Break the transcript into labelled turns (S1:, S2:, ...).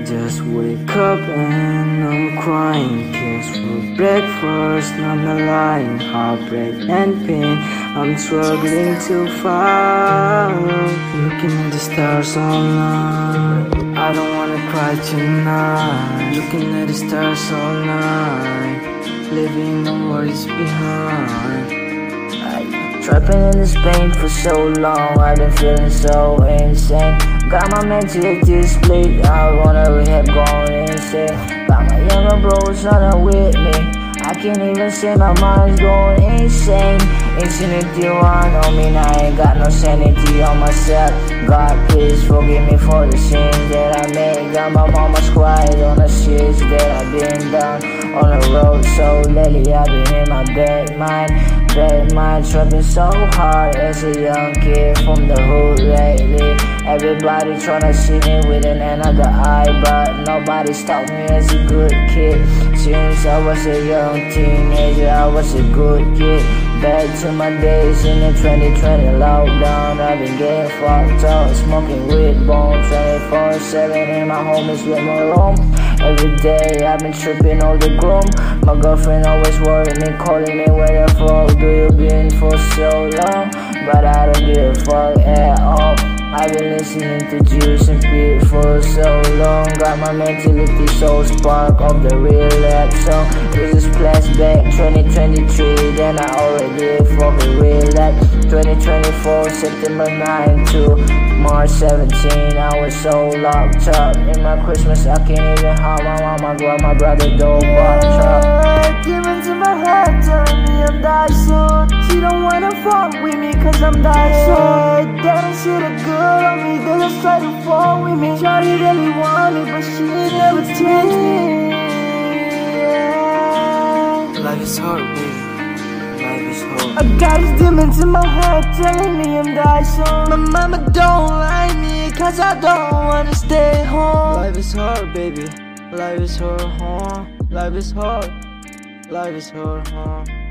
S1: just wake up and I'm crying. Kiss for breakfast, I'm not lying. Heartbreak and pain, I'm struggling to find. Looking at the stars all night, I don't wanna cry tonight. Looking at the stars all night, leaving no worries behind. Trapping in this pain for so long, I've been feeling so insane. Got my mentality split, I wanna rehab going insane. Got my younger bros running with me, I can't even say my mind's going insane. Insanity on me, now I ain't got no sanity on myself. God please forgive me for the sins that I made. Got my mama's quiet on the shits that I've been down on the road. So lately I've been in my bad mind. Trapping so hard as a young kid from the hood lately. Everybody tryna see me with an another eye, but nobody stopped me as a good kid. Since I was a young teenager, I was a good kid. Back to my days in the 2020 lockdown, I've been getting fucked up, smoking weed bone 24/7 in my homies with my room. Every day I've been tripping all the groom. My girlfriend always worried me, calling me, where the fuck do you been for so long? But I don't give a fuck at all. I've been listening to Juice and Pete for so long. Got my mentality so spark of the real rap song. This is flashback 2023, then I already fucking real that. 2024 September 9 to March 17, I was so locked up. In my Christmas I can't even hug my mama, grab my brother dog box truck.
S2: Demons in my head telling me I'm die soon. She don't wanna fuck with me cause I'm die soon. They don't see the good on me, they just try to fall with me. Shawty really want me but she never takes me.
S1: Life is hard, baby. Life is hard.
S2: I got these demons in my head telling me I'm die soon. My mama don't like me cause I don't wanna stay home.
S1: Life is hard, baby. Life is hard, huh? Life is hard. Life is hard, huh?